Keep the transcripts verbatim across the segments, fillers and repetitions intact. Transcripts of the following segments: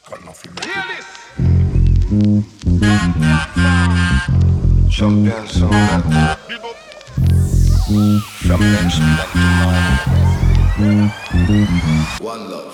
Cause nothing make it. Champion sound. From next back to mine. One love.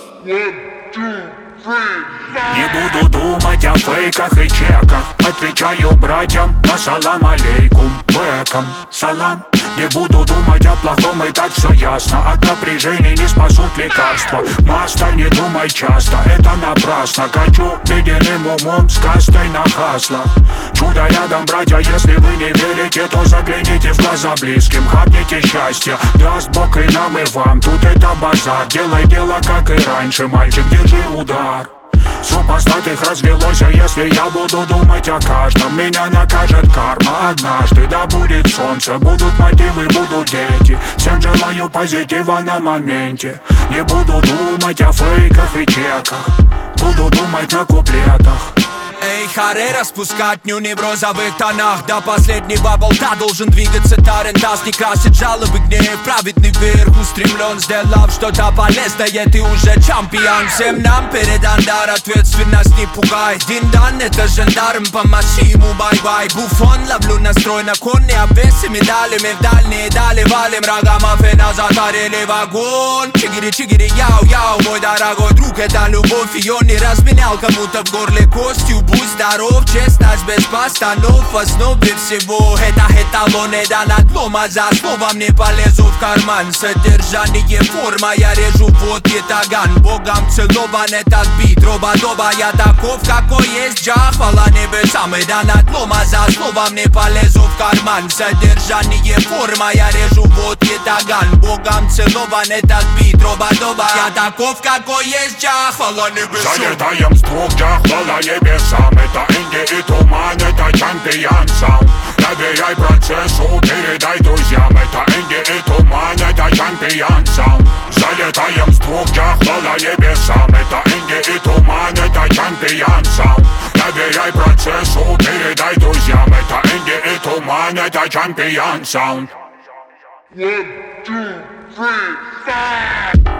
Не буду думать о фейках и чеках. Отвечаю братьям на салам алейкум. Бэком, салам. Не буду думать о плохом, и так все ясно. От напряжения не спасут лекарства. Маста, не думай часто, это напрасно. Качу ледяным умом с кастой на хаслах. Чудо рядом, братья, если вы не верите, то загляните в глаза близким. Хапните счастье, даст Бог и нам, и вам. Тут это базар, делай дело, как и раньше. Мальчик, держи удар. Супостатых развелось, а если я буду думать о каждом, меня накажет карма однажды. Да будет солнце, будут мотивы, будут дети. Всем желаю позитива на моменте. Не буду думать о фейках и чеках, буду думать на куплетах. Эй, харе распускать нюни в розовых тонах. До последнего болта должен двигаться тарантас. Не красит жалобы, гнев, праведный вверх устремлен. Сделав что-то полезное, ты уже чемпион. Всем нам передан дар, ответственность не пугай. Диндан, это жандарм, помаши ему бай-бай. Буфон, ловлю настрой на кон, не обвеси медалями в дальние дали. Валим рогомафе назад, орели вагон. Чигири-чигири, яу-яу, мой дорогой друг, это любовь. Ее не разменял кому-то в горле костью. Будь здоров, честность без постанов. В основе всего это эталоны, да надлома. За словом не полезу в карман. Содержание форма, я режу вот ятаган. Богом целован этот бит, роба-доба. Я таков, какой есть, джа, хвала небесам. И да надлома, за словом не полезу в карман. Содержание форма, я режу вот ятаган. Богом целован этот бит, роба-доба. Я таков, какой есть, джа, хвала небесам. Залетаем с двух, джа, хвала небесам. Это инди и туман, это чемпион саунд. Доверяй процессу, передай друзьям. Это инди и туман, это чемпион саунд. Залетаем с двух, джа, хвала небесам. Это инди и туман, это чемпион саунд. Доверяй процессу, передай друзьям. Это инди и туман, это чемпион саунд. One, two, three, four.